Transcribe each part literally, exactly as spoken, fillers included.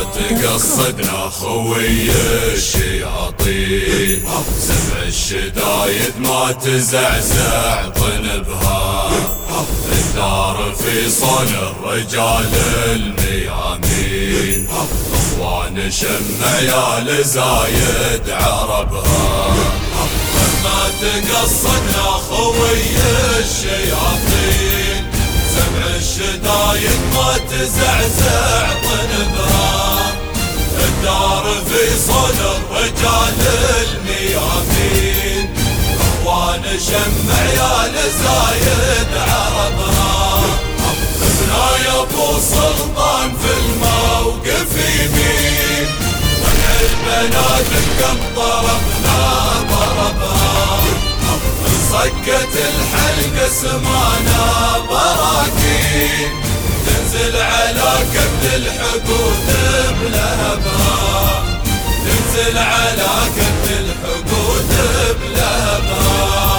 تقصدنا خوي الشياطين، سبع الشدايد ما تزعزع طنبها، الدار في صون الرجال الميامين، اخوان شمع يا لزايد عربها. ما تقصدنا خوي الشياطين، سبع الشدايد ما تزعزع طنبها، الدار في صون الرجال الميامين، اخوان شمع يا لزايد عربها. ابنا يا ابو سلطان في الموقف يمين، ونع البنات بكم ضربنا ضربها، صكت الحلق سمانا براكين، تنزل على كبد الحقود بلهبها، تنزل على كبد الحقود بلهبها.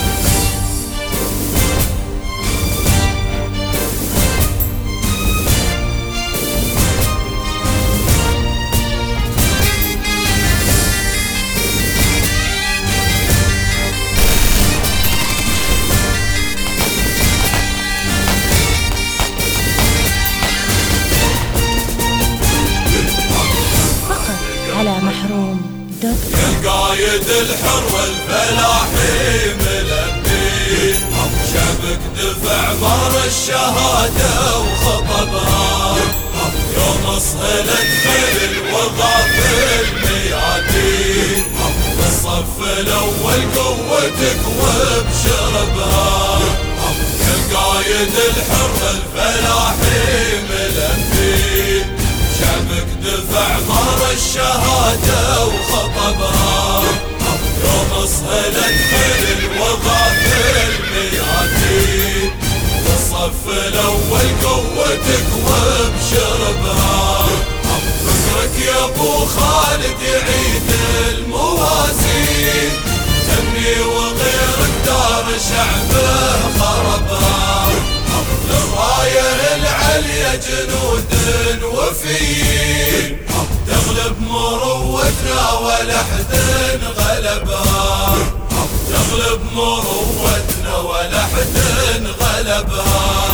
على محروم دوت كوم. القايد الحر والفلاحي ملبين، شبك دفع مر الشهادة وخطبها، يوم صهلت خيل الوضع في الميادين، بالصف الاول قوتك وبشربها. القايد الحر والفلاحي ملبين، شعبك دفع مر الشهادة وخطبها، يوم صهلت خيل الوضع في الميادين، بالصف الاول قوتك وبشربها. فكرك يا ابو خالد يعيد الموازين، تمني وغيرك دار شعبه خربها، للراية العليا جنود وفيين، تغلب مروتنا ولا حد غلبها، تغلب مروتنا ولا حد غلبها.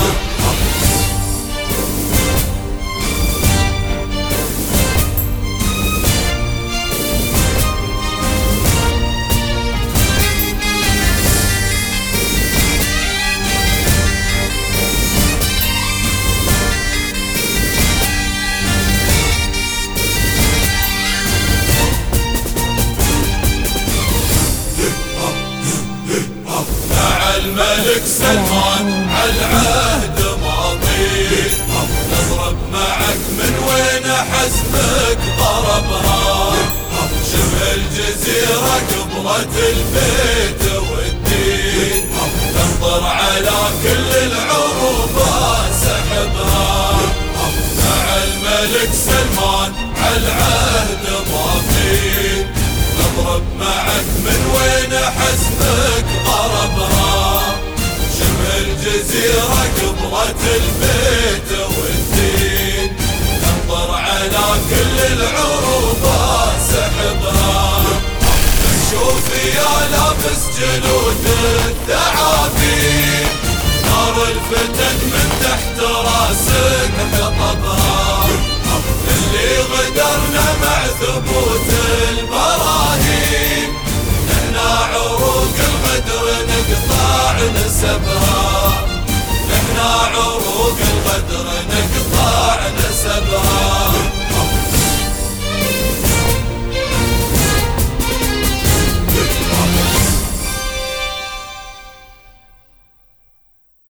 الملك سلمان عالعهد ماضي، نضرب معك من وين حزمك ضربها، شبه الجزيرة قبلة البيت والدين، تنظر على كل العروبة سحبها. مع الملك سلمان عالعهد ماضي، نضرب معك من وين حزمك ضربها، شبه الجزيرة قبلة البيت والدين، تنظر على كل العروبة سحبها. شوف يا لابس جلود الثعابين، نار الفتن من تحت راسك حطبها، اللي غدرنا مع ثبوت البراهين، نحنا عروق الغدر نقطع نسبها، نحنا عروق الغدر نقطع نسبها.